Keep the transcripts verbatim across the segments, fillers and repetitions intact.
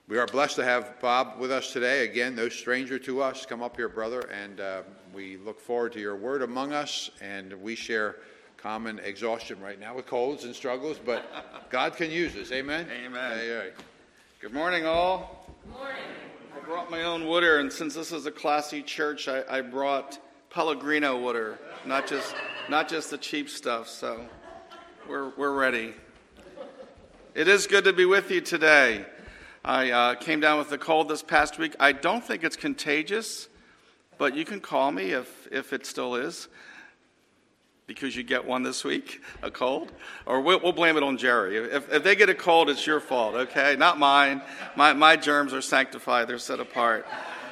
We are blessed to have Bob with us today. Again, no stranger to us. Come up here, brother, and uh, we look forward to your word among us, and we share common exhaustion right now with colds and struggles, but God can use us. Amen? Amen. Aye, aye. Good morning, all. Good morning. I brought my own water, and since this is a classy church, I, I brought Pellegrino water, not just not just the cheap stuff, so we're we're ready. It is good to be with you today. I uh, came down with a cold this past week. I don't think it's contagious, but you can call me if, if it still is, because you get one this week, a cold. Or we'll, we'll blame it on Jerry. If, if they get a cold, it's your fault, okay? Not mine. My, my germs are sanctified. They're set apart.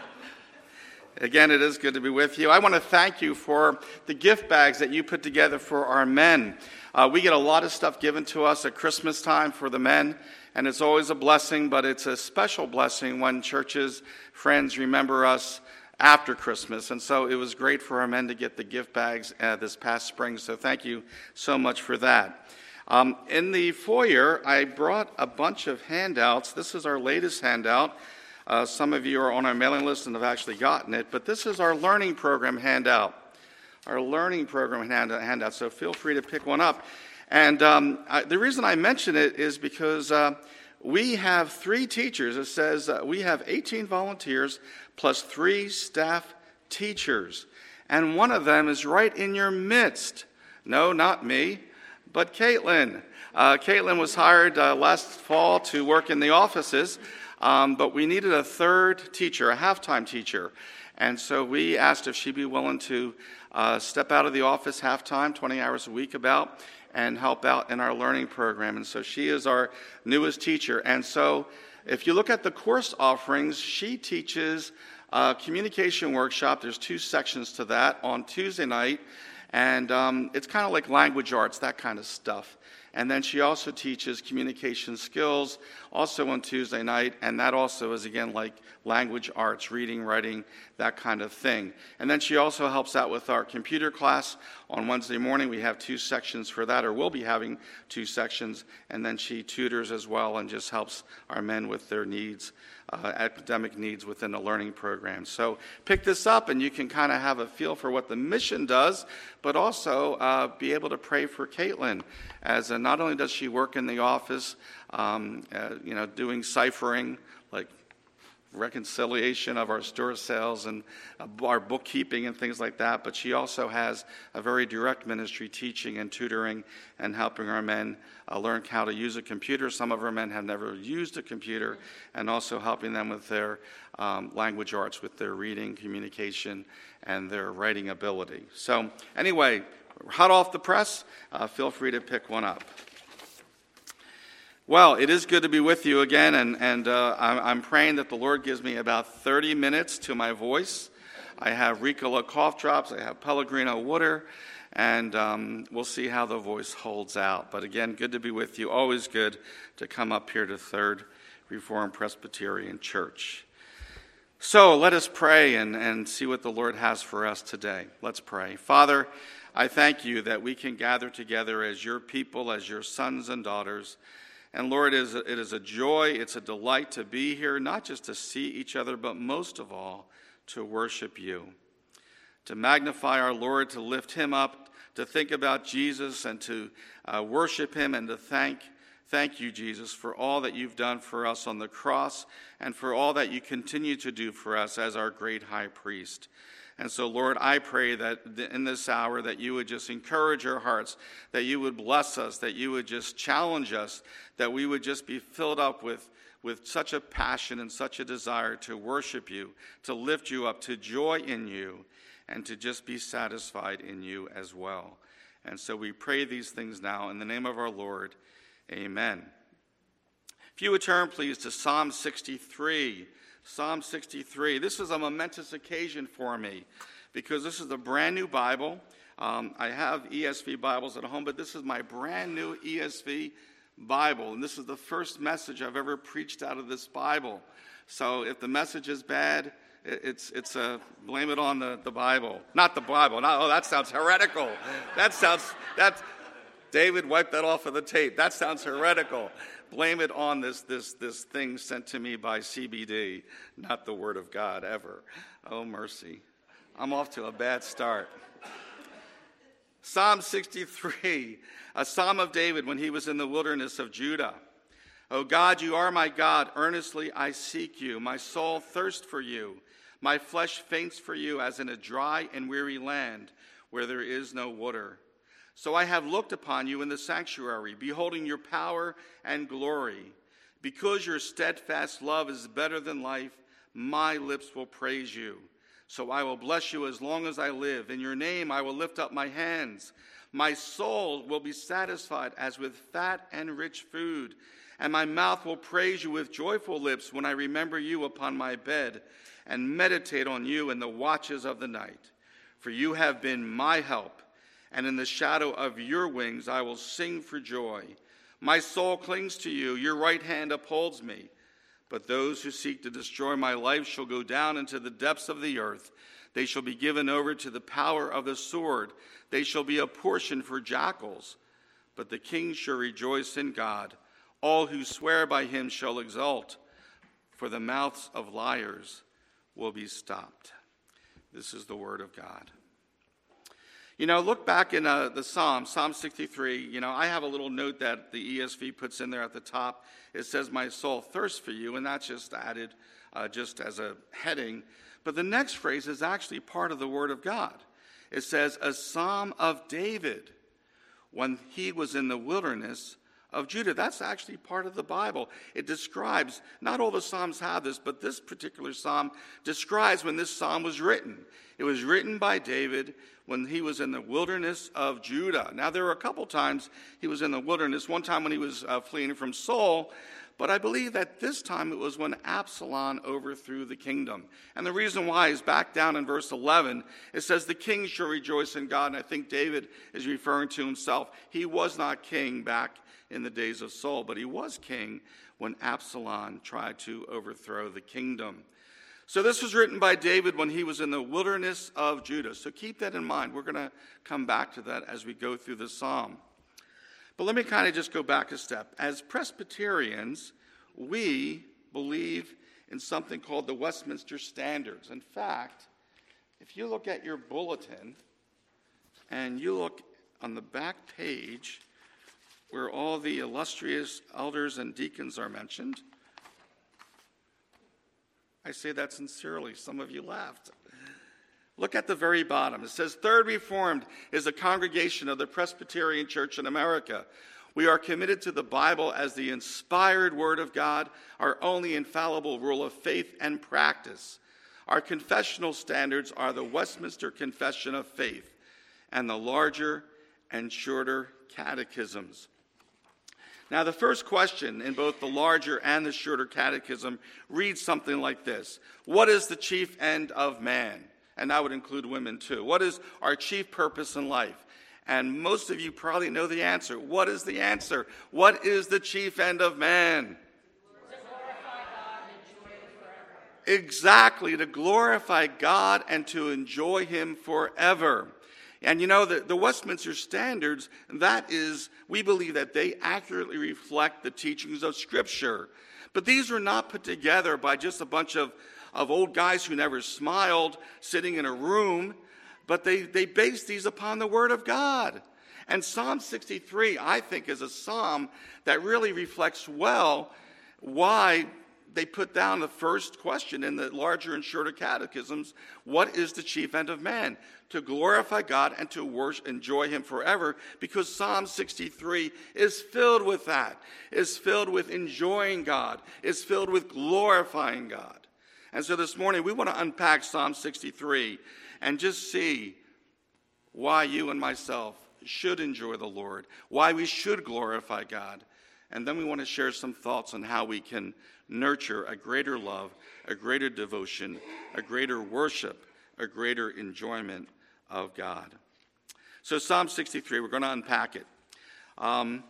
Again, it is good to be with you. I want to thank you for the gift bags that you put together for our men. Uh, we get a lot of stuff given to us at Christmas time for the men. And it's always a blessing, but it's a special blessing when churches, friends remember us after Christmas. And so it was great for our men to get the gift bags uh, this past spring. So thank you so much for that. Um, in the foyer, I brought a bunch of handouts. This is our latest handout. Uh, some of you are on our mailing list and have actually gotten it. But this is our learning program handout. Our learning program handout. So feel free to pick one up. And um, I, the reason I mention it is because uh, we have three teachers. It says uh, we have eighteen volunteers plus three staff teachers. And one of them is right in your midst. No, not me, but Caitlin. Uh, Caitlin was hired uh, last fall to work in the offices, um, but we needed a third teacher, a half-time teacher. And so we asked if she'd be willing to uh, step out of the office half-time, twenty hours a week about, and help out in our learning program. And so she is our newest teacher. And so if you look at the course offerings, she teaches a communication workshop. There's two sections to that on Tuesday night. And um, it's kind of like language arts, that kind of stuff. And then she also teaches communication skills also on Tuesday night, and that also is, again, like language arts, reading, writing, that kind of thing. And then she also helps out with our computer class on Wednesday morning. We have two sections for that, or we'll be having two sections, and then she tutors as well and just helps our men with their needs, uh, academic needs within the learning program. So pick this up, and you can kind of have a feel for what the mission does, but also uh, be able to pray for Caitlin, as uh, not only does she work in the office, um, uh, you know, doing ciphering, like reconciliation of our store sales and uh, our bookkeeping and things like that, but she also has a very direct ministry teaching and tutoring and helping our men uh, learn how to use a computer. Some of our men have never used a computer, and also helping them with their um, language arts, with their reading, communication, and their writing ability. So anyway, hot off the press, uh, feel free to pick one up. Well, it is good to be with you again, and, and uh, I'm, I'm praying that the Lord gives me about thirty minutes to my voice. I have Ricola cough drops, I have Pellegrino water, and um, we'll see how the voice holds out. But again, good to be with you. Always good to come up here to Third Reformed Presbyterian Church. So let us pray and, and see what the Lord has for us today. Let's pray. Father, I thank you that we can gather together as your people, as your sons and daughters. And Lord, it is, a, it is a joy, it's a delight to be here, not just to see each other, but most of all, to worship you, to magnify our Lord, to lift him up, to think about Jesus and to uh, worship him and to thank, thank you, Jesus, for all that you've done for us on the cross and for all that you continue to do for us as our great high priest. And so, Lord, I pray that in this hour that you would just encourage our hearts, that you would bless us, that you would just challenge us, that we would just be filled up with, with such a passion and such a desire to worship you, to lift you up, to joy in you, and to just be satisfied in you as well. And so we pray these things now in the name of our Lord. Amen. If you would turn, please, to Psalm sixty-three. Psalm sixty-three. This is a momentous occasion for me because this is a brand new Bible. Um, I have E S V Bibles at home, but this is my brand new E S V Bible, and this is the first message I've ever preached out of this Bible. So if the message is bad, it's it's a blame it on the, the Bible, not the Bible. Not, oh, that sounds heretical. That sounds that's David, wipe that off of the tape. That sounds heretical. Blame it on this, this, this thing sent to me by C B D, not the Word of God ever. Oh, mercy. I'm off to a bad start. Psalm sixty-three, a psalm of David when he was in the wilderness of Judah. O God, you are my God. Earnestly I seek you. My soul thirsts for you. My flesh faints for you as in a dry and weary land where there is no water. So I have looked upon you in the sanctuary, beholding your power and glory. Because your steadfast love is better than life, my lips will praise you. So I will bless you as long as I live. In your name I will lift up my hands. My soul will be satisfied as with fat and rich food, and my mouth will praise you with joyful lips when I remember you upon my bed and meditate on you in the watches of the night. For you have been my help, and in the shadow of your wings I will sing for joy. My soul clings to you, your right hand upholds me. But those who seek to destroy my life shall go down into the depths of the earth. They shall be given over to the power of the sword. They shall be a portion for jackals. But the king shall rejoice in God. All who swear by him shall exult, for the mouths of liars will be stopped. This is the word of God. You know, look back in uh, the Psalm, Psalm sixty-three. You know, I have a little note that the E S V puts in there at the top. It says, my soul thirsts for you, and that's just added uh, just as a heading. But the next phrase is actually part of the Word of God. It says, a psalm of David when he was in the wilderness of Judah. That's actually part of the Bible. It describes, not all the Psalms have this, but this particular Psalm describes when this Psalm was written. It was written by David when he was in the wilderness of Judah. Now, there were a couple times he was in the wilderness. One time when he was uh, fleeing from Saul, but I believe that this time it was when Absalom overthrew the kingdom. And the reason why is back down in verse eleven. It says, the king shall rejoice in God. And I think David is referring to himself. He was not king back in the days of Saul, but he was king when Absalom tried to overthrow the kingdom. So this was written by David when he was in the wilderness of Judah. So keep that in mind. We're going to come back to that as we go through the psalm. But let me kind of just go back a step. As Presbyterians, we believe in something called the Westminster Standards. In fact, if you look at your bulletin and you look on the back page where all the illustrious elders and deacons are mentioned, I say that sincerely. Some of you laughed. Look at the very bottom. It says, Third Reformed is a congregation of the Presbyterian Church in America. We are committed to the Bible as the inspired Word of God, our only infallible rule of faith and practice. Our confessional standards are the Westminster Confession of Faith and the larger and shorter catechisms. Now, the first question in both the larger and the shorter catechism reads something like this. What is the chief end of man? And that would include women too. What is our chief purpose in life? And most of you probably know the answer. What is the answer? What is the chief end of man? To glorify God and enjoy Him forever. Exactly, to glorify God and to enjoy Him forever. And you know, the, the Westminster Standards, that is, we believe that they accurately reflect the teachings of Scripture. But these were not put together by just a bunch of, of old guys who never smiled sitting in a room, but they, they based these upon the Word of God. And Psalm sixty-three, I think, is a psalm that really reflects well why they put down the first question in the larger and shorter catechisms. What is the chief end of man? To glorify God and to worship, enjoy Him forever, because Psalm sixty-three is filled with that, is filled with enjoying God, is filled with glorifying God. And so this morning we want to unpack Psalm sixty-three and just see why you and myself should enjoy the Lord, why we should glorify God. And then we want to share some thoughts on how we can nurture a greater love, a greater devotion, a greater worship, a greater enjoyment of God. So Psalm sixty-three, we're going to unpack it. Um,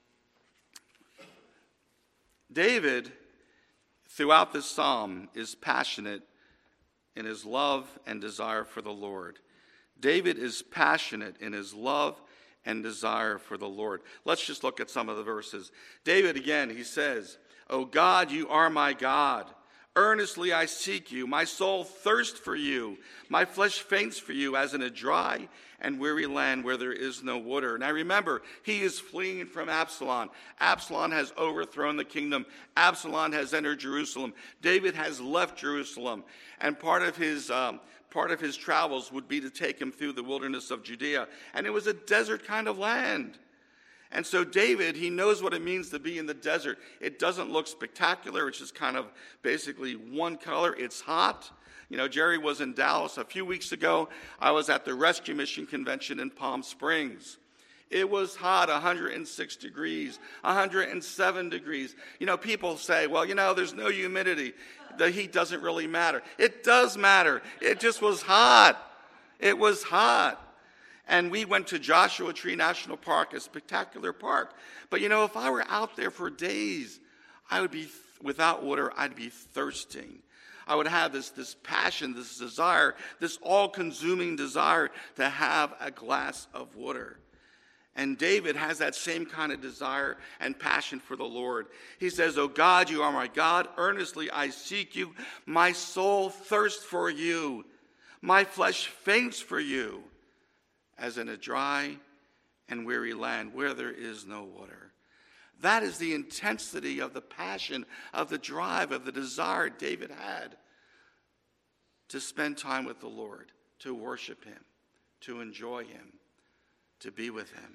David, throughout this psalm, is passionate in his love and desire for the Lord. David is passionate in his love and desire for the Lord. Let's just look at some of the verses. David, again, he says, "O God, you are my God. Earnestly I seek you. My soul thirsts for you. My flesh faints for you as in a dry and weary land where there is no water." Now remember, he is fleeing from Absalom. Absalom has overthrown the kingdom. Absalom has entered Jerusalem. David has left Jerusalem. And part of his um, part of his travels would be to take him through the wilderness of Judea. And it was a desert kind of land. And so David, he knows what it means to be in the desert. It doesn't look spectacular. It's just kind of basically one color. It's hot. You know, Jerry was in Dallas a few weeks ago. I was at the Rescue Mission Convention in Palm Springs. It was hot, one hundred six degrees, one hundred seven degrees. You know, people say, well, you know, there's no humidity. The heat doesn't really matter. It does matter. It just was hot. It was hot. And we went to Joshua Tree National Park, a spectacular park. But, you know, if I were out there for days, I would be, without water, I'd be thirsting. I would have this, this passion, this desire, this all-consuming desire to have a glass of water. And David has that same kind of desire and passion for the Lord. He says, "O God, you are my God. Earnestly I seek you. My soul thirsts for you. My flesh faints for you, as in a dry and weary land where there is no water." That is the intensity of the passion, of the drive, of the desire David had to spend time with the Lord, to worship him, to enjoy him, to be with him.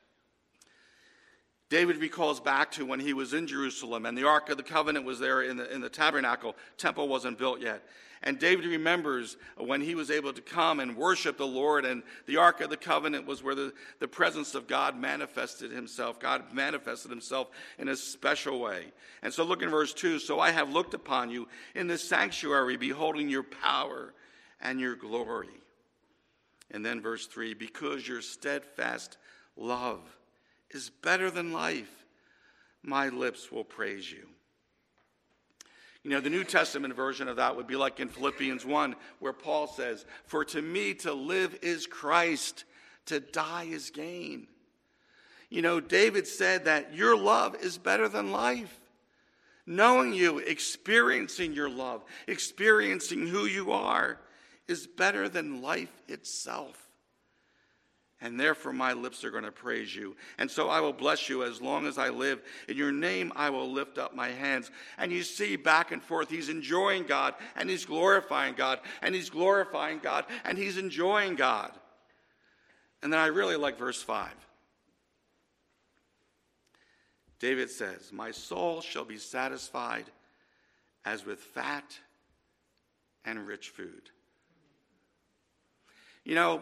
David recalls back to when he was in Jerusalem and the Ark of the Covenant was there in the, in the tabernacle. Temple wasn't built yet. And David remembers when he was able to come and worship the Lord, and the Ark of the Covenant was where the, the presence of God manifested himself. God manifested himself in a special way. And so look in verse two. "So I have looked upon you in the sanctuary, beholding your power and your glory." And then verse three, "Because your steadfast love is better than life, my lips will praise you." You know, the New Testament version of that would be like in Philippians one, where Paul says, "For to me to live is Christ, to die is gain." You know, David said that your love is better than life. Knowing you, experiencing your love, experiencing who you are, is better than life itself. And therefore my lips are going to praise you. And so I will bless you as long as I live. In your name I will lift up my hands. And you see back and forth, he's enjoying God, and he's glorifying God, and he's glorifying God, and he's enjoying God. And then I really like verse five. David says, "My soul shall be satisfied as with fat and rich food." You know,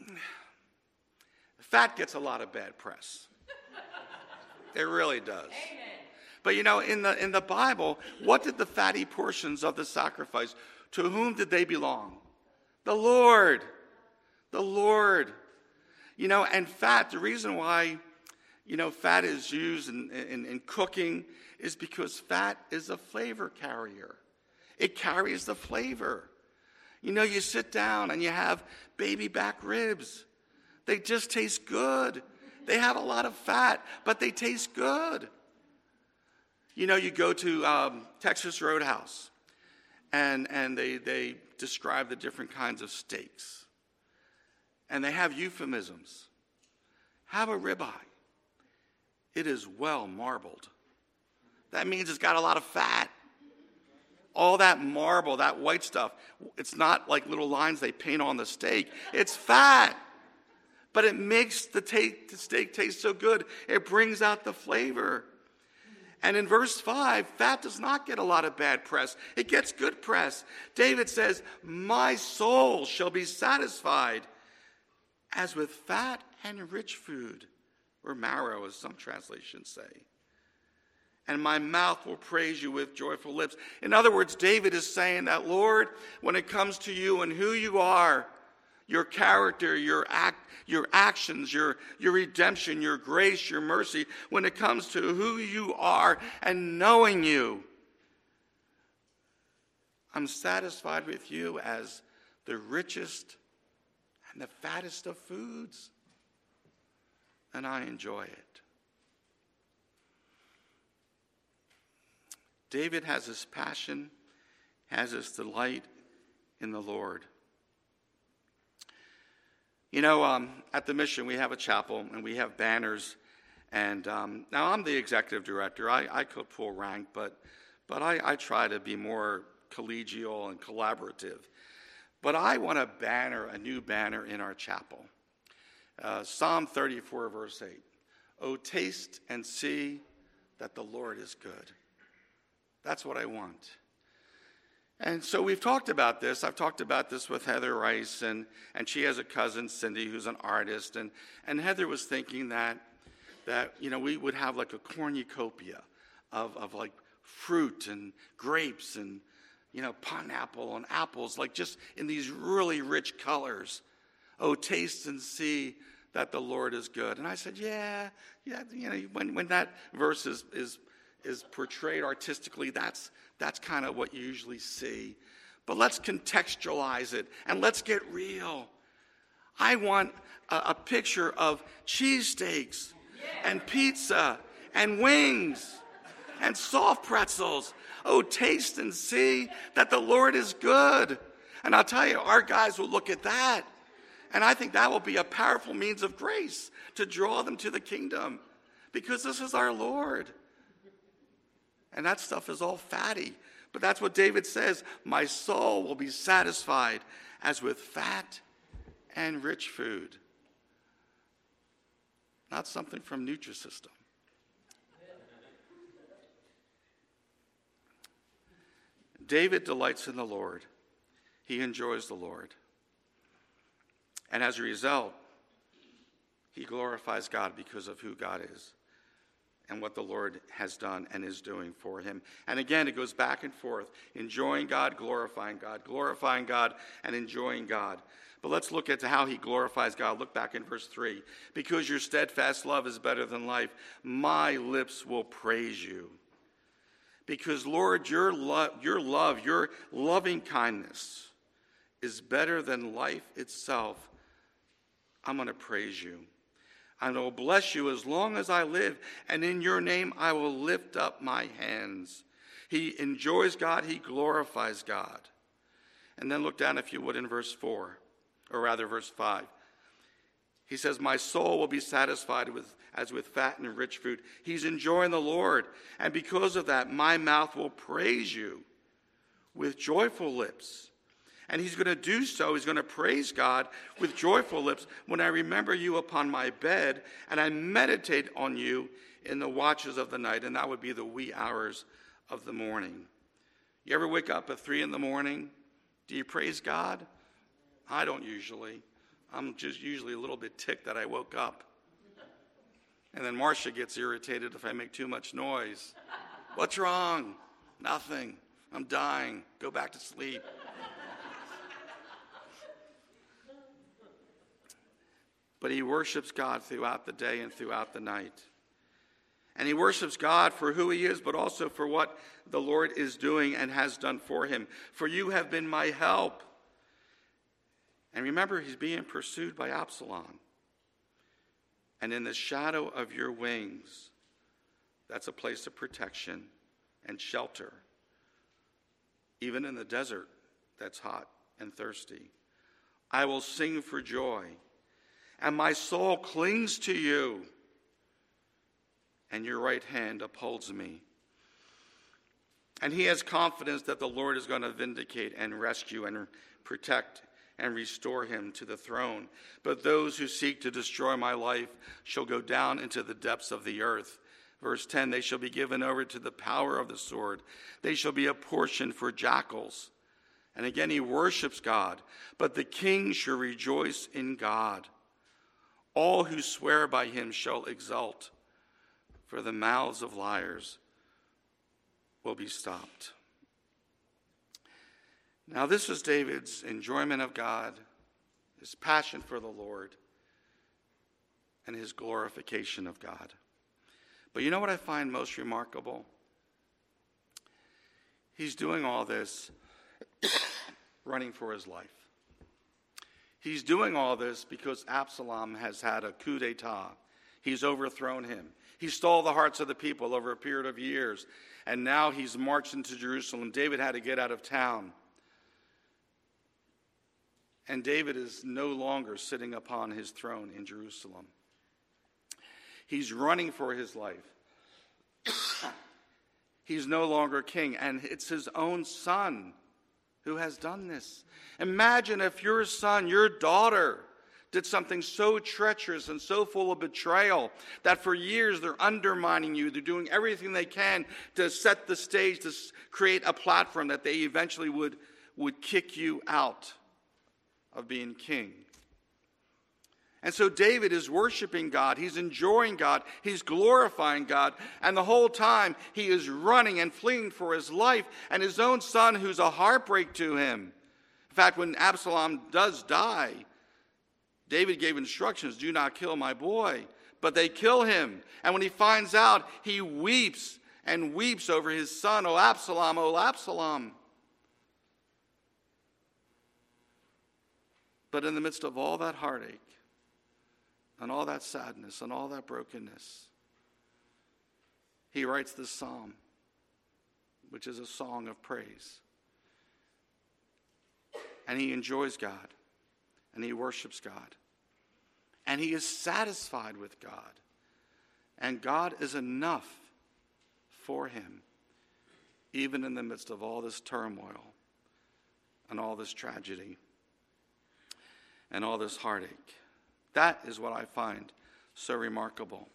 fat gets a lot of bad press. It really does. Amen. But you know, in the in the Bible, what did the fatty portions of the sacrifice, to whom did they belong? The Lord. The Lord. You know, and fat, the reason why, you know, fat is used in, in, in cooking is because fat is a flavor carrier. It carries the flavor. You know, you sit down and you have baby back ribs. They just taste good. They have a lot of fat, but they taste good. You know, you go to um, Texas Roadhouse, and, and they, they describe the different kinds of steaks. And they have euphemisms. Have a ribeye. It is well marbled. That means it's got a lot of fat. All that marble, that white stuff, it's not like little lines they paint on the steak. It's fat. But it makes the, ta- the steak taste so good. It brings out the flavor. And in verse five, fat does not get a lot of bad press. It gets good press. David says, "My soul shall be satisfied as with fat and rich food," or marrow, as some translations say. "And my mouth will praise you with joyful lips." In other words, David is saying that, Lord, when it comes to you and who you are, your character, your act, your actions, your, your redemption, your grace, your mercy, when it comes to who you are and knowing you, I'm satisfied with you as the richest and the fattest of foods. and I enjoy it. David has his passion, has his delight in the Lord. You know, um, at the mission, we have a chapel, and we have banners. And um, now I'm the executive director. I, I could pull rank, but but I, I try to be more collegial and collaborative. But I want a banner, a new banner in our chapel. Uh, Psalm thirty-four, verse eight. Oh, taste and see that the Lord is good. That's what I want. And so we've talked about this. I've talked about this with Heather Rice, and, and she has a cousin, Cindy, who's an artist. And, and Heather was thinking that, that, you know, we would have like a cornucopia of, of like fruit and grapes and, you know, pineapple and apples, like just in these really rich colors. Oh, taste and see that the Lord is good. And I said, yeah, yeah, you know, when, when that verse is, is, is portrayed artistically, that's, that's kind of what you usually see. But let's contextualize it and let's get real. I want a, a picture of cheesesteaks and pizza and wings and soft pretzels. Oh, taste and see that the Lord is good. And I'll tell you, our guys will look at that. And I think that will be a powerful means of grace to draw them to the kingdom. Because this is our Lord. And that stuff is all fatty. But that's what David says. My soul will be satisfied as with fat and rich food. Not something from Nutrisystem. David delights in the Lord. He enjoys the Lord. And as a result, he glorifies God because of who God is and what the Lord has done and is doing for him. And again, it goes back and forth, enjoying God, glorifying God, glorifying God, and enjoying God. But let's look at how he glorifies God. Look back in verse three. Because your steadfast love is better than life, my lips will praise you. Because, Lord, your love, your love, your loving kindness is better than life itself. I'm going to praise you. I will bless you as long as I live, and in your name I will lift up my hands. He enjoys God, he glorifies God. And then look down, if you would, in verse four, or rather verse five. He says, my soul will be satisfied with as with fat and rich food. He's enjoying the Lord, and because of that, my mouth will praise you with joyful lips. And he's going to do so. He's going to praise God with joyful lips when I remember you upon my bed and I meditate on you in the watches of the night. And that would be the wee hours of the morning. You ever wake up at three in the morning? Do you praise God? I don't usually. I'm just usually a little bit ticked that I woke up. And then Marcia gets irritated if I make too much noise. What's wrong? Nothing. I'm dying. Go back to sleep. But he worships God throughout the day and throughout the night. And he worships God for who he is, but also for what the Lord is doing and has done for him. For you have been my help. And remember, he's being pursued by Absalom. And in the shadow of your wings, that's a place of protection and shelter. Even in the desert that's hot and thirsty. I will sing for joy. And my soul clings to you, and your right hand upholds me. And he has confidence that the Lord is going to vindicate and rescue and protect and restore him to the throne. But those who seek to destroy my life shall go down into the depths of the earth. Verse ten, they shall be given over to the power of the sword. They shall be a portion for jackals. And again, he worships God. But the king shall rejoice in God. All who swear by him shall exult, for the mouths of liars will be stopped. Now this is David's enjoyment of God, his passion for the Lord, and his glorification of God. But you know what I find most remarkable? He's doing all this running for his life. He's doing all this because Absalom has had a coup d'etat. He's overthrown him. He stole the hearts of the people over a period of years. And now he's marched into Jerusalem. David had to get out of town. And David is no longer sitting upon his throne in Jerusalem. He's running for his life. He's no longer king, and it's his own son who has done this. Imagine if your son, your daughter, did something so treacherous and so full of betrayal that for years they're undermining you. They're doing everything they can to set the stage, to create a platform that they eventually would, would kick you out of being king. And so David is worshiping God. He's enjoying God. He's glorifying God. And the whole time he is running and fleeing for his life, and his own son, who's a heartbreak to him. In fact, when Absalom does die, David gave instructions, do not kill my boy. But they kill him. And when he finds out, he weeps and weeps over his son, O Absalom, O Absalom. But in the midst of all that heartache, and all that sadness, and all that brokenness, he writes this psalm, which is a song of praise. And he enjoys God, and he worships God, and he is satisfied with God, and God is enough for him, even in the midst of all this turmoil, and all this tragedy, and all this heartache. That is what I find so remarkable.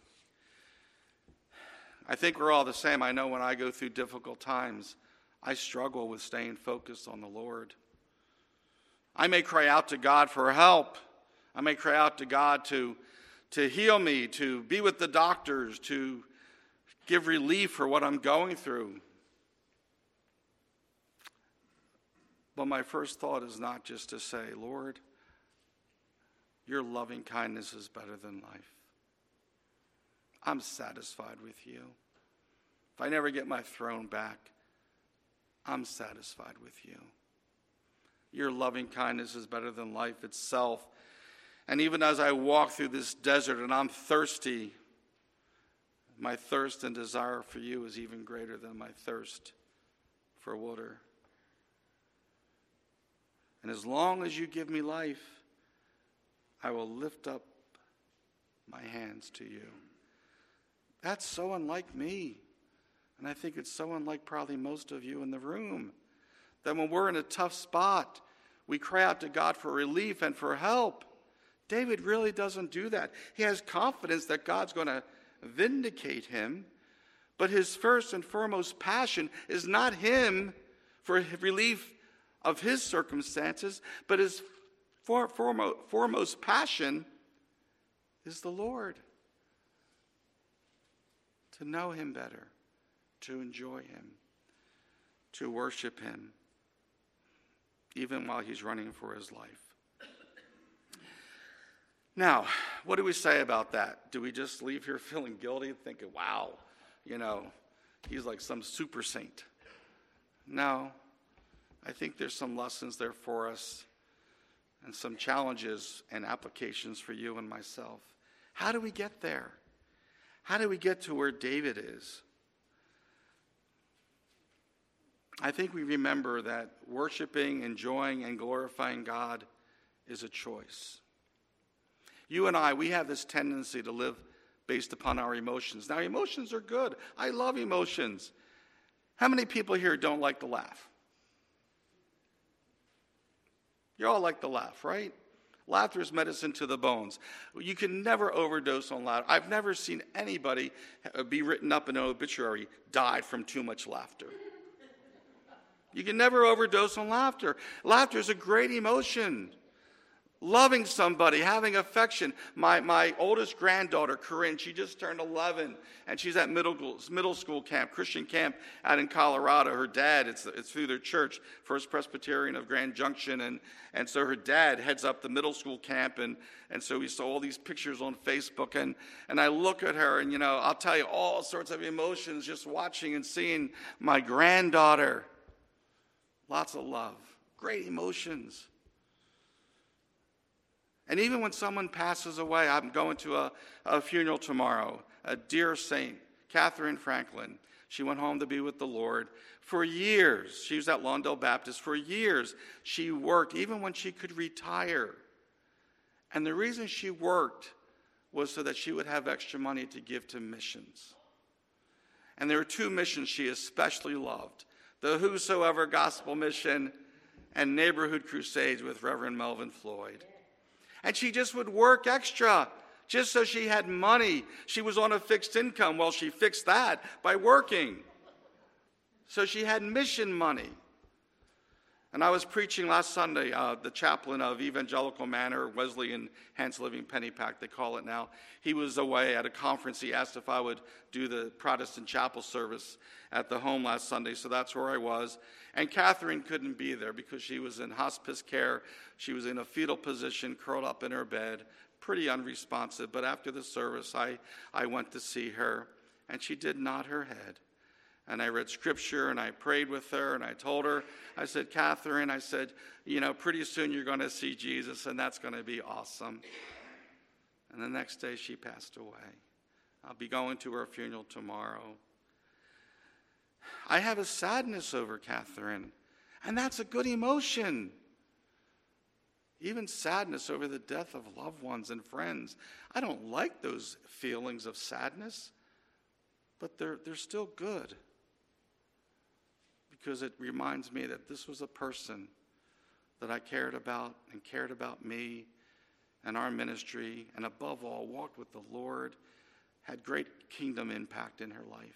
I think we're all the same. I know when I go through difficult times, I struggle with staying focused on the Lord. I may cry out to God for help. I may cry out to God to, to heal me, to be with the doctors, to give relief for what I'm going through. But my first thought is not just to say, Lord, your loving kindness is better than life. I'm satisfied with you. If I never get my throne back, I'm satisfied with you. Your loving kindness is better than life itself. And even as I walk through this desert and I'm thirsty, my thirst and desire for you is even greater than my thirst for water. And as long as you give me life, I will lift up my hands to you. That's so unlike me. And I think it's so unlike probably most of you in the room. That when we're in a tough spot, we cry out to God for relief and for help. David really doesn't do that. He has confidence that God's going to vindicate him. But his first and foremost passion is not him for relief of his circumstances, but his For, foremost, foremost passion is the Lord. To know him better, to enjoy him, to worship him, even while he's running for his life. Now, what do we say about that? Do we just leave here feeling guilty, thinking, wow, you know, he's like some super saint? No, I think there's some lessons there for us, and some challenges and applications for you and myself. How do we get there? How do we get to where David is? I think we remember that worshiping, enjoying, and glorifying God is a choice. You and I, we have this tendency to live based upon our emotions. Now, emotions are good. I love emotions. How many people here don't like to laugh? You all like to laugh, right? Laughter is medicine to the bones. You can never overdose on laughter. I've never seen anybody be written up in an obituary, died from too much laughter. You can never overdose on laughter. Laughter is a great emotion. Loving somebody, having affection. My my oldest granddaughter, Corinne, she just turned eleven, and she's at middle middle school camp, Christian camp out in Colorado. Her dad, it's it's through their church, First Presbyterian of Grand Junction, and and so her dad heads up the middle school camp, and and so we saw all these pictures on Facebook, and and I look at her, and you know, I'll tell you all sorts of emotions just watching and seeing my granddaughter. Lots of love, great emotions. And even when someone passes away, I'm going to a, a funeral tomorrow, a dear saint, Catherine Franklin. She went home to be with the Lord. For years, she was at Lawndale Baptist. For years, she worked, even when she could retire. And the reason she worked was so that she would have extra money to give to missions. And there were two missions she especially loved: the Whosoever Gospel Mission and Neighborhood Crusades with Reverend Melvin Floyd. And she just would work extra just so she had money. She was on a fixed income. Well, she fixed that by working. So she had mission money. And I was preaching last Sunday, uh, the chaplain of Evangelical Manor, Wesleyan Hants Living Pennypack, they call it now. He was away at a conference. He asked if I would do the Protestant chapel service at the home last Sunday, so that's where I was. And Catherine couldn't be there because she was in hospice care. She was in a fetal position, curled up in her bed, pretty unresponsive. But after the service, I, I went to see her, and she did nod her head. And I read scripture, and I prayed with her, and I told her, I said, Catherine, I said, you know, pretty soon you're going to see Jesus, and that's going to be awesome. And the next day she passed away. I'll be going to her funeral tomorrow. I have a sadness over Catherine, and that's a good emotion. Even sadness over the death of loved ones and friends. I don't like those feelings of sadness, but they're, they're still good. Because it reminds me that this was a person that I cared about and cared about me and our ministry, and above all, walked with the Lord, had great kingdom impact in her life.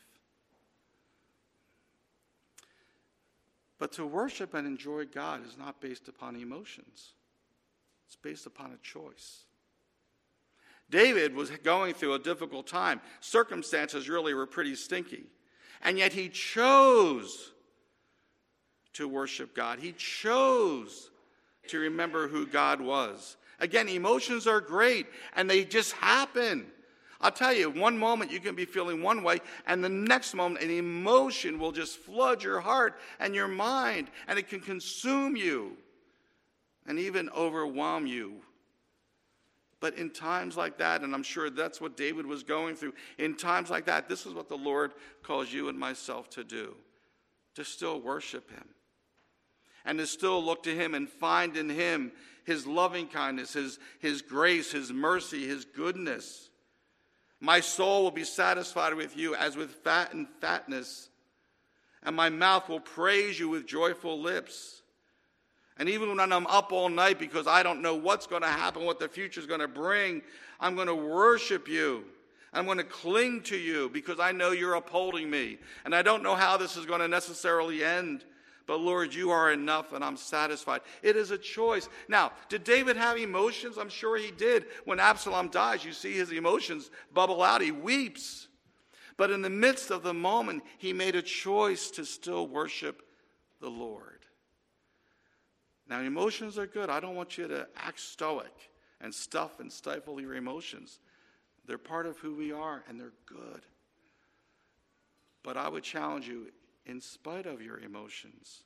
But to worship and enjoy God is not based upon emotions. It's based upon a choice. David was going through a difficult time. Circumstances really were pretty stinky. And yet he chose to worship God. He chose to remember who God was. Again, emotions are great, and they just happen. I'll tell you, one moment you can be feeling one way, and the next moment an emotion will just flood your heart and your mind, and it can consume you and even overwhelm you. But in times like that, and I'm sure that's what David was going through, in times like that, this is what the Lord calls you and myself to do, to still worship him. And to still look to him and find in him his loving kindness, his, his grace, his mercy, his goodness. My soul will be satisfied with you as with fat and fatness, and my mouth will praise you with joyful lips. And even when I'm up all night because I don't know what's going to happen, what the future is going to bring, I'm going to worship you. I'm going to cling to you because I know you're upholding me. And I don't know how this is going to necessarily end. But Lord, you are enough, and I'm satisfied. It is a choice. Now, did David have emotions? I'm sure he did. When Absalom dies, you see his emotions bubble out. He weeps. But in the midst of the moment, he made a choice to still worship the Lord. Now, emotions are good. I don't want you to act stoic and stuff and stifle your emotions. They're part of who we are, and they're good. But I would challenge you, in spite of your emotions,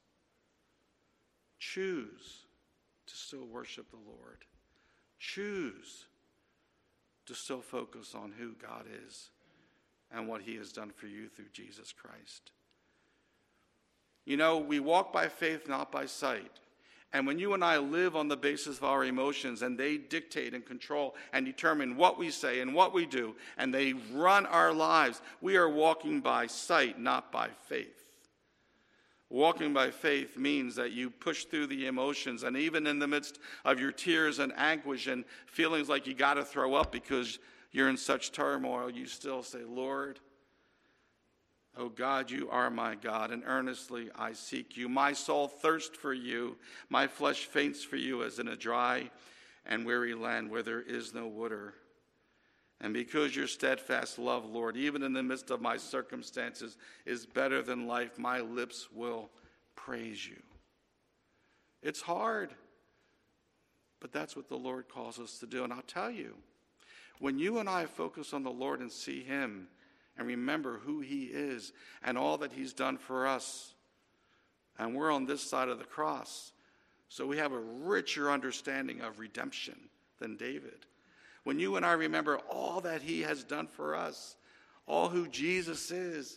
choose to still worship the Lord. Choose to still focus on who God is and what he has done for you through Jesus Christ. You know, we walk by faith, not by sight. And when you and I live on the basis of our emotions, and they dictate and control and determine what we say and what we do, and they run our lives, we are walking by sight, not by faith. Walking by faith means that you push through the emotions, and even in the midst of your tears and anguish and feelings like you got to throw up because you're in such turmoil, you still say, Lord, oh God, you are my God, and earnestly I seek you. My soul thirsts for you. My flesh faints for you as in a dry and weary land where there is no water. And because your steadfast love, Lord, even in the midst of my circumstances, is better than life, my lips will praise you. It's hard, but that's what the Lord calls us to do. And I'll tell you, when you and I focus on the Lord and see him and remember who he is and all that he's done for us, and we're on this side of the cross, so we have a richer understanding of redemption than David. When you and I remember all that he has done for us, all who Jesus is,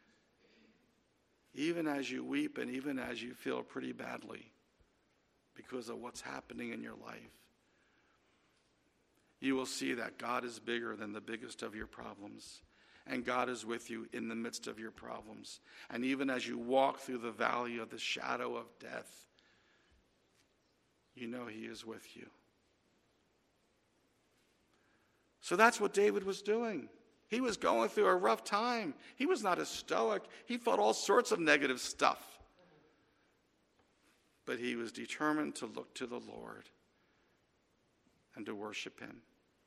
even as you weep and even as you feel pretty badly because of what's happening in your life, you will see that God is bigger than the biggest of your problems. And God is with you in the midst of your problems. And even as you walk through the valley of the shadow of death, you know he is with you. So that's what David was doing. He was going through a rough time. He was not a stoic. He felt all sorts of negative stuff. But he was determined to look to the Lord and to worship him.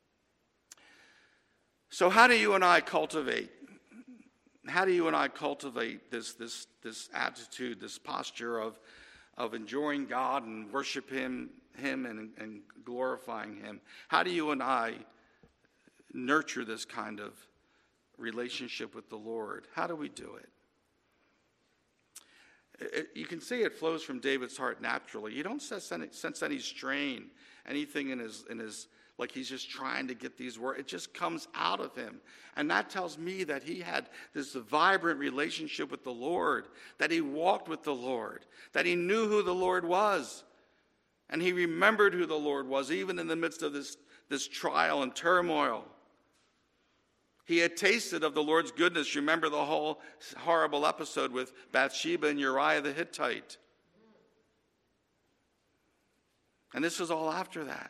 So how do you and I cultivate? How do you and I cultivate this, this, this attitude, this posture of, of enjoying God and worship him, him and, and glorifying him? How do you and I nurture this kind of relationship with the Lord? How do we do it? it you can see it flows from David's heart naturally. You don't sense any, sense any strain, anything in his in his like he's just trying to get these words. It just comes out of him. And that tells me that he had this vibrant relationship with the Lord, that he walked with the Lord, that he knew who the Lord was. And he remembered who the Lord was, even in the midst of this, this trial and turmoil. He had tasted of the Lord's goodness. Remember the whole horrible episode with Bathsheba and Uriah the Hittite. And this was all after that.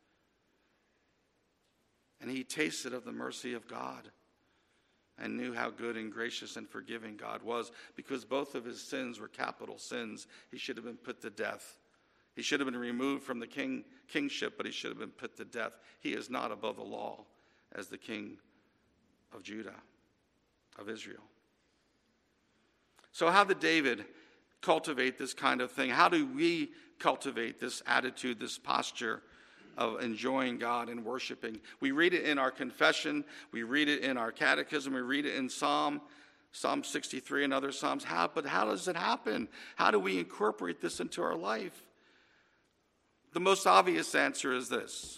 And he tasted of the mercy of God and knew how good and gracious and forgiving God was, because both of his sins were capital sins. He should have been put to death. He should have been removed from the king kingship, but he should have been put to death. He is not above the law as the king of Judah, of Israel. So how did David cultivate this kind of thing? How do we cultivate this attitude, this posture of enjoying God and worshiping? We read it in our confession. We read it in our catechism. We read it in Psalm, Psalm sixty-three and other Psalms. How, but how does it happen? How do we incorporate this into our life? The most obvious answer is this: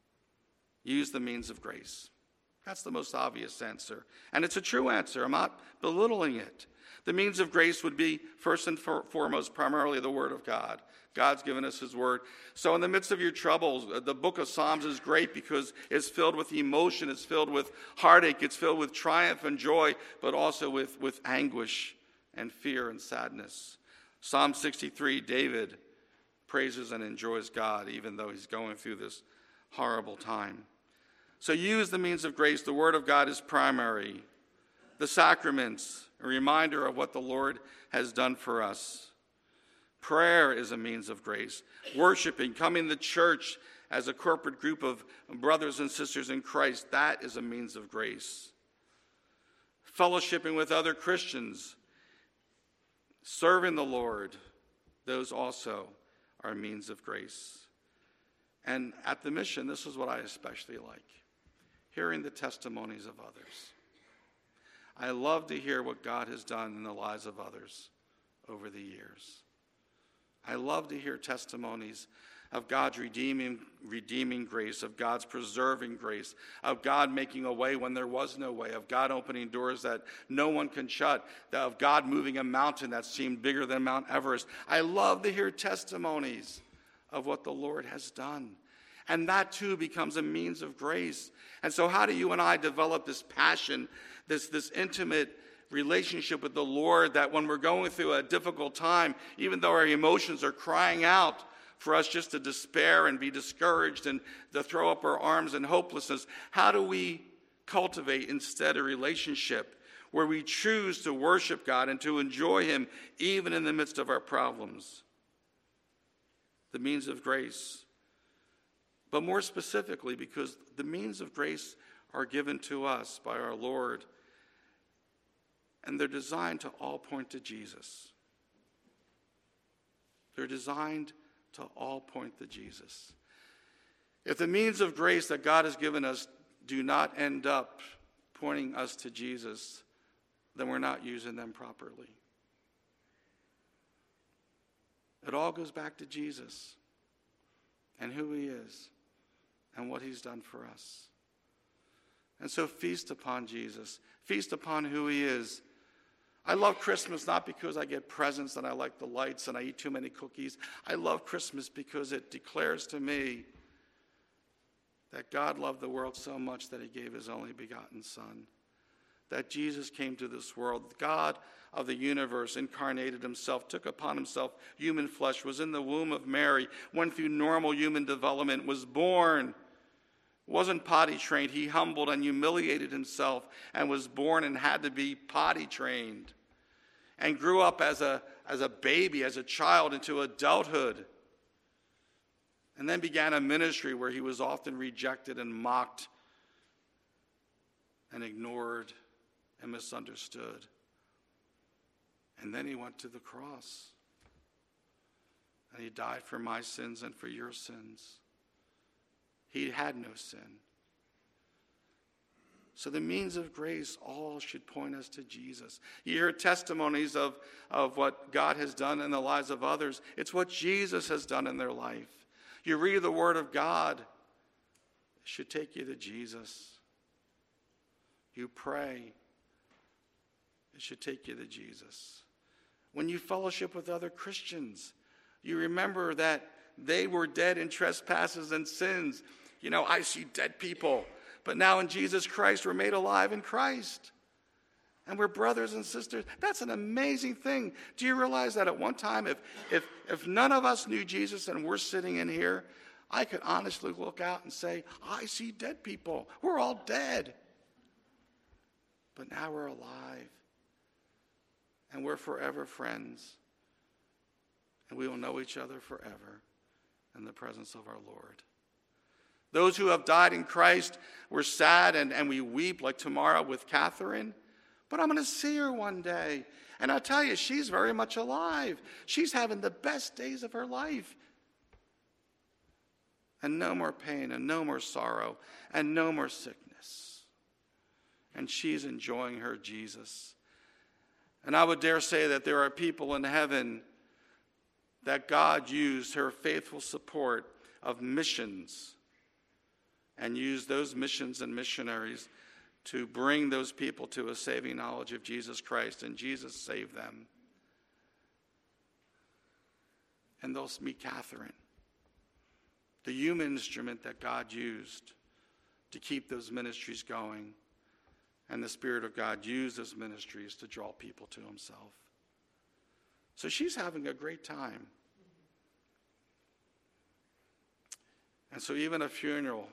use the means of grace. That's the most obvious answer. And it's a true answer. I'm not belittling it. The means of grace would be, first and foremost, primarily the Word of God. God's given us his word. So in the midst of your troubles, the book of Psalms is great because it's filled with emotion, it's filled with heartache, it's filled with triumph and joy, but also with, with anguish and fear and sadness. Psalm sixty-three, David praises and enjoys God even though he's going through this horrible time. So use the means of grace. The Word of God is primary. The sacraments, a reminder of what the Lord has done for us. Prayer is a means of grace. Worshiping, coming to church as a corporate group of brothers and sisters in Christ, that is a means of grace. Fellowshipping with other Christians, serving the Lord, those also are means of grace. And at the mission, this is what I especially like: hearing the testimonies of others. I love to hear what God has done in the lives of others over the years. I love to hear testimonies of God's redeeming, redeeming grace, of God's preserving grace, of God making a way when there was no way, of God opening doors that no one can shut, of God moving a mountain that seemed bigger than Mount Everest. I love to hear testimonies of what the Lord has done. And that too becomes a means of grace. And so how do you and I develop this passion, this, this intimate relationship with the Lord, that when we're going through a difficult time, even though our emotions are crying out for us just to despair and be discouraged and to throw up our arms in hopelessness, how do we cultivate instead a relationship where we choose to worship God and to enjoy him even in the midst of our problems? The means of grace. But more specifically, because the means of grace are given to us by our Lord, and they're designed to all point to Jesus. They're designed to all point to Jesus. If the means of grace that God has given us do not end up pointing us to Jesus, then we're not using them properly. It all goes back to Jesus and who he is and what he's done for us. And so feast upon Jesus. Feast upon who he is. I love Christmas not because I get presents and I like the lights and I eat too many cookies. I love Christmas because it declares to me that God loved the world so much that he gave his only begotten Son. That Jesus came to this world. God of the universe incarnated himself, took upon himself human flesh, was in the womb of Mary, went through normal human development, was born, wasn't potty trained. He humbled and humiliated himself and was born and had to be potty trained, and grew up as a, as a baby, as a child, into adulthood, and then began a ministry where he was often rejected and mocked and ignored and misunderstood. And then he went to the cross. And he died for my sins and for your sins. He had no sin. So the means of grace all should point us to Jesus. You hear testimonies of, of what God has done in the lives of others. It's what Jesus has done in their life. You read the Word of God, it should take you to Jesus. You pray, it should take you to Jesus. When you fellowship with other Christians, you remember that they were dead in trespasses and sins. You know, I see dead people, but now in Jesus Christ, we're made alive in Christ. And we're brothers and sisters. That's an amazing thing. Do you realize that at one time, if, if, if none of us knew Jesus and we're sitting in here, I could honestly look out and say, I see dead people. We're all dead. But now we're alive. And we're forever friends. And we will know each other forever in the presence of our Lord. Those who have died in Christ, we're sad and, and we weep like tomorrow with Catherine. But I'm going to see her one day. And I'll tell you, she's very much alive. She's having the best days of her life. And no more pain, and no more sorrow, and no more sickness. And she's enjoying her Jesus. And I would dare say that there are people in heaven that God used her faithful support of missions and used those missions and missionaries to bring those people to a saving knowledge of Jesus Christ, and Jesus saved them. And they'll meet Catherine, the human instrument that God used to keep those ministries going, and the Spirit of God used those ministries to draw people to himself. So she's having a great time. And so even a funeral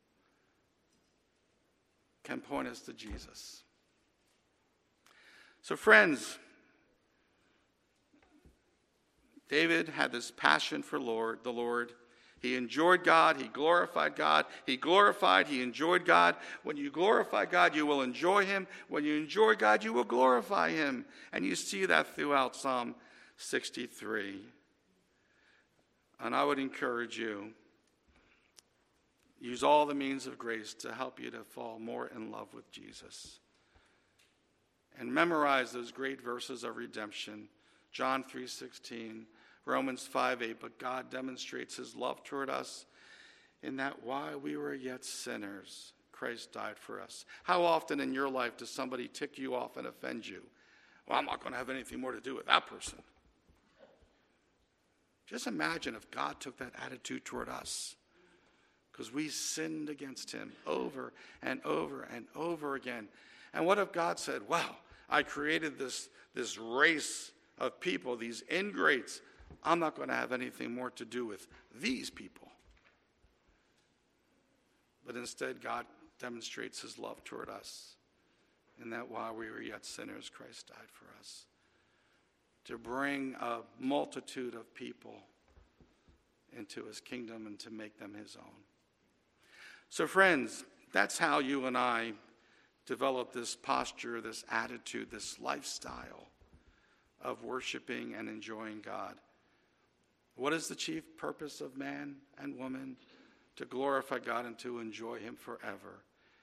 can point us to Jesus. So friends, David had this passion for Lord, the Lord. He enjoyed God. He glorified God. He glorified, he enjoyed God. When you glorify God, you will enjoy him. When you enjoy God, you will glorify him. And you see that throughout Psalm sixty-three. And I would encourage you, use all the means of grace to help you to fall more in love with Jesus. And memorize those great verses of redemption. John three sixteen, Romans five eight, but God demonstrates his love toward us in that while we were yet sinners, Christ died for us. How often in your life does somebody tick you off and offend you? Well, I'm not going to have anything more to do with that person. Just imagine if God took that attitude toward us, because we sinned against him over and over and over again. And what if God said, well, I created this, this race of people, these ingrates. I'm not going to have anything more to do with these people. But instead, God demonstrates his love toward us, in that while we were yet sinners, Christ died for us, to bring a multitude of people into his kingdom and to make them his own. So friends, that's how you and I develop this posture, this attitude, this lifestyle of worshiping and enjoying God. What is the chief purpose of man and woman? To glorify God and to enjoy him forever.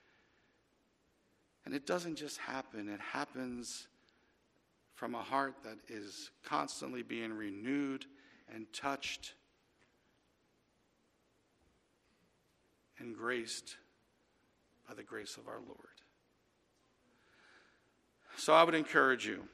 And it doesn't just happen. It happens from a heart that is constantly being renewed and touched and graced by the grace of our Lord. So I would encourage you,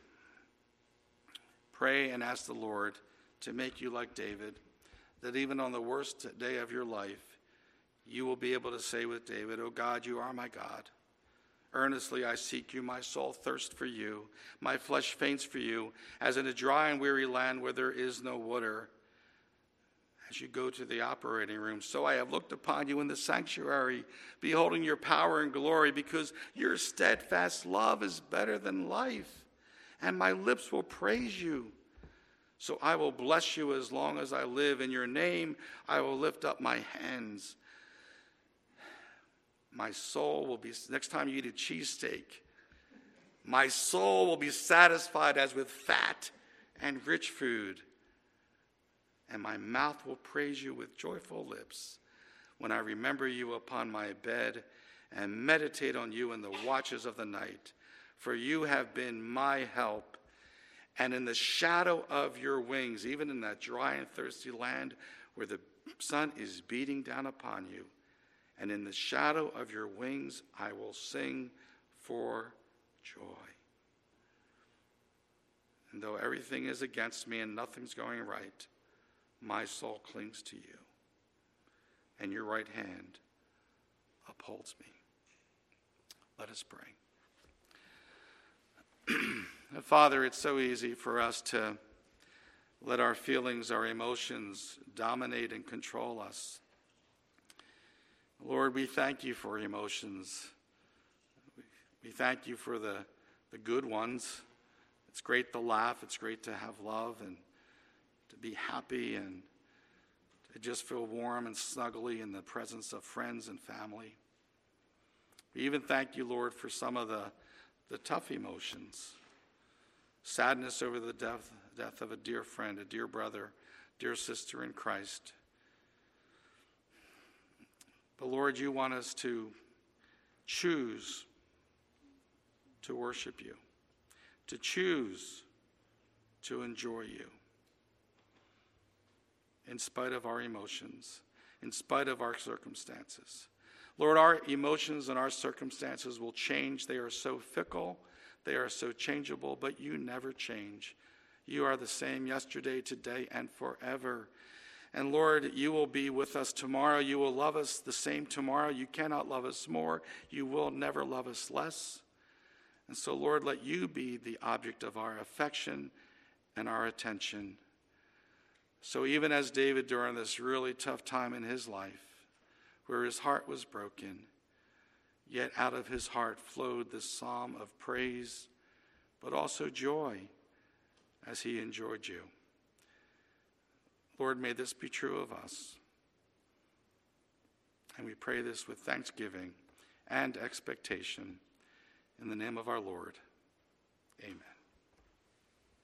pray and ask the Lord to make you like David, that even on the worst day of your life, you will be able to say with David, "O God, you are my God. Earnestly I seek you, my soul thirsts for you, my flesh faints for you, as in a dry and weary land where there is no water." As you go to the operating room, so I have looked upon you in the sanctuary, beholding your power and glory, because your steadfast love is better than life, and my lips will praise you. So I will bless you as long as I live. In your name I will lift up my hands. My soul will be, next time you eat a cheesesteak, my soul will be satisfied as with fat and rich food. And my mouth will praise you with joyful lips when I remember you upon my bed and meditate on you in the watches of the night. For you have been my help, and in the shadow of your wings, even in that dry and thirsty land where the sun is beating down upon you, and in the shadow of your wings I will sing for joy. And though everything is against me and nothing's going right, my soul clings to you, and your right hand upholds me. Let us pray. Father, it's so easy for us to let our feelings, our emotions dominate and control us. Lord, we thank you for emotions. We thank you for the, the good ones. It's great to laugh. It's great to have love and to be happy and to just feel warm and snuggly in the presence of friends and family. We even thank you, Lord, for some of the, the tough emotions. Sadness over the death, death of a dear friend, a dear brother, dear sister in Christ. But Lord, you want us to choose to worship you, to choose to enjoy you, in spite of our emotions, in spite of our circumstances. Lord, our emotions and our circumstances will change. They are so fickle, they are so changeable, but you never change. You are the same yesterday, today, and forever. And Lord, you will be with us tomorrow. You will love us the same tomorrow. You cannot love us more. You will never love us less. And so, Lord, let you be the object of our affection and our attention. So even as David, during this really tough time in his life, where his heart was broken, yet out of his heart flowed this psalm of praise, but also joy as he enjoyed you. Lord, may this be true of us. And we pray this with thanksgiving and expectation in the name of our Lord. Amen.